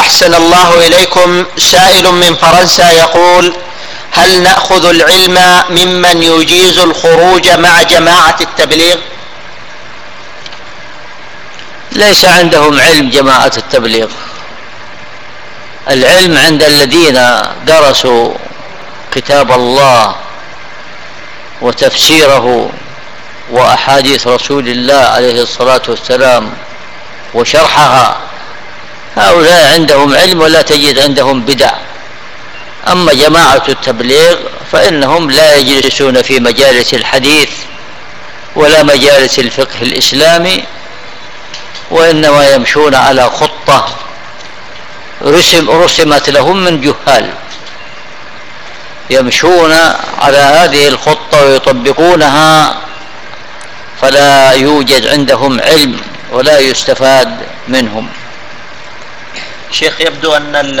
أحسن الله إليكم. سائل من فرنسا يقول: هل نأخذ العلم ممن يجيز الخروج مع جماعة التبليغ؟ ليس عندهم علم جماعة التبليغ. العلم عند الذين درسوا كتاب الله وتفسيره وأحاديث رسول الله عليه الصلاة والسلام وشرحها، هؤلاء عندهم علم ولا تجد عندهم بدع. أما جماعة التبليغ فإنهم لا يجلسون في مجالس الحديث ولا مجالس الفقه الإسلامي، وإنما يمشون على خطة رسمت لهم من جهال، يمشون على هذه الخطة ويطبقونها، فلا يوجد عندهم علم ولا يستفاد منهم. شيخ، يبدو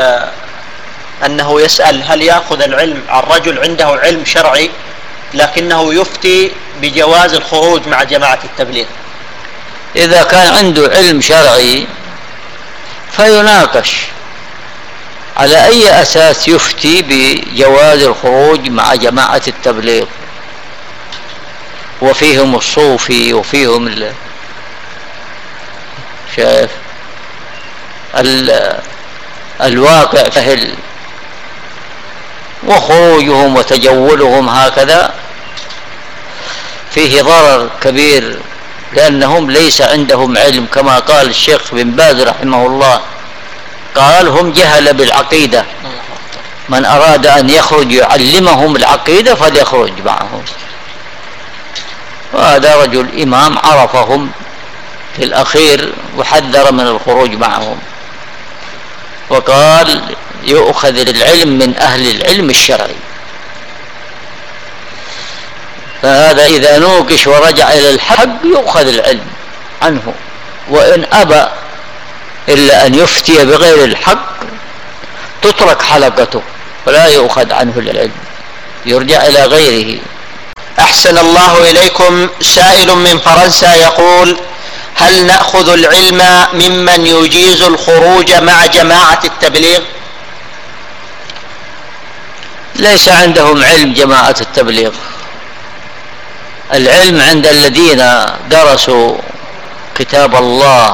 أنه يسأل: هل يأخذ العلم الرجل عنده علم شرعي لكنه يفتي بجواز الخروج مع جماعة التبليغ؟ إذا كان عنده علم شرعي فيناقش على أي أساس يفتي بجواز الخروج مع جماعة التبليغ، وفيهم الصوفي وفيهم شايف الواقع فهل، وخروجهم وتجولهم هكذا فيه ضرر كبير، لأنهم ليس عندهم علم، كما قال الشيخ بن باز رحمه الله، قال: هم جهل بالعقيدة، من أراد أن يخرج يعلمهم العقيدة فليخرج معهم. وهذا رجل إمام عرفهم في الأخير وحذر من الخروج معهم، وقال: يؤخذ العلم من أهل العلم الشرعي. فهذا إذا نوقش ورجع إلى الحق يؤخذ العلم عنه، وإن أبى إلا أن يفتي بغير الحق تترك حلقته ولا يؤخذ عنه العلم، يرجع إلى غيره. أحسن الله إليكم. سائل من فرنسا يقول: هل نأخذ العلم ممن يجيز الخروج مع جماعة التبليغ؟ ليس عندهم علم جماعة التبليغ. العلم عند الذين درسوا كتاب الله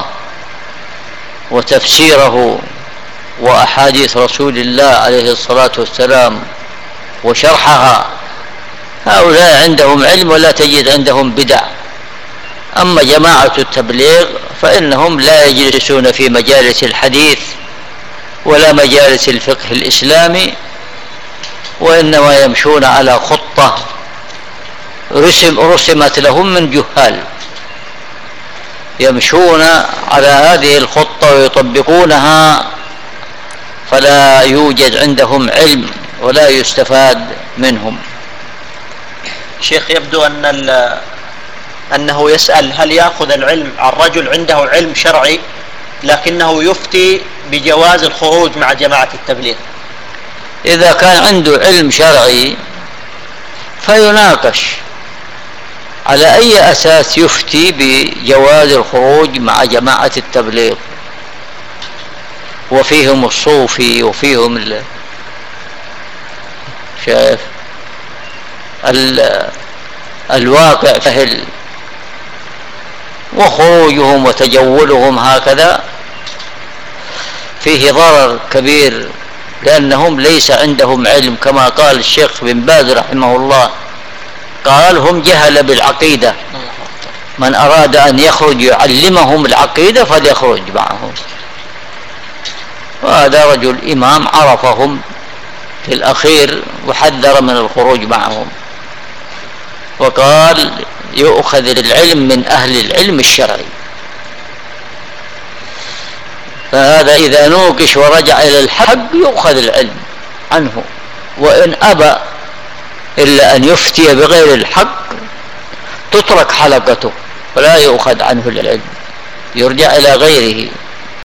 وتفسيره وأحاديث رسول الله عليه الصلاة والسلام وشرحها، هؤلاء عندهم علم ولا تجد عندهم بدع. أما جماعة التبليغ فإنهم لا يجلسون في مجالس الحديث ولا مجالس الفقه الإسلامي، وإنما يمشون على خطة رسمت لهم من جهال، يمشون على هذه الخطة ويطبقونها، فلا يوجد عندهم علم ولا يستفاد منهم. شيخ، يبدو أنه يسأل: هل يأخذ العلم الرجل عنده علم شرعي لكنه يفتي بجواز الخروج مع جماعة التبليغ؟ إذا كان عنده علم شرعي فيناقش على أي أساس يفتي بجواز الخروج مع جماعة التبليغ، وفيهم الصوفي وفيهم شايف الواقع فهل، وخروجهم وتجولهم هكذا فيه ضرر كبير، لأنهم ليس عندهم علم، كما قال الشيخ بن باز رحمه الله، قال: هم جهل بالعقيدة، من أراد أن يخرج يعلمهم العقيدة فليخرج معهم. وهذا رجل إمام عرفهم في الأخير وحذر من الخروج معهم، وقال: يؤخذ العلم من أهل العلم الشرعي. فهذا إذا نوقش ورجع إلى الحق يؤخذ العلم عنه، وإن أبى إلا أن يفتي بغير الحق تترك حلقته ولا يؤخذ عنه العلم، يرجع إلى غيره.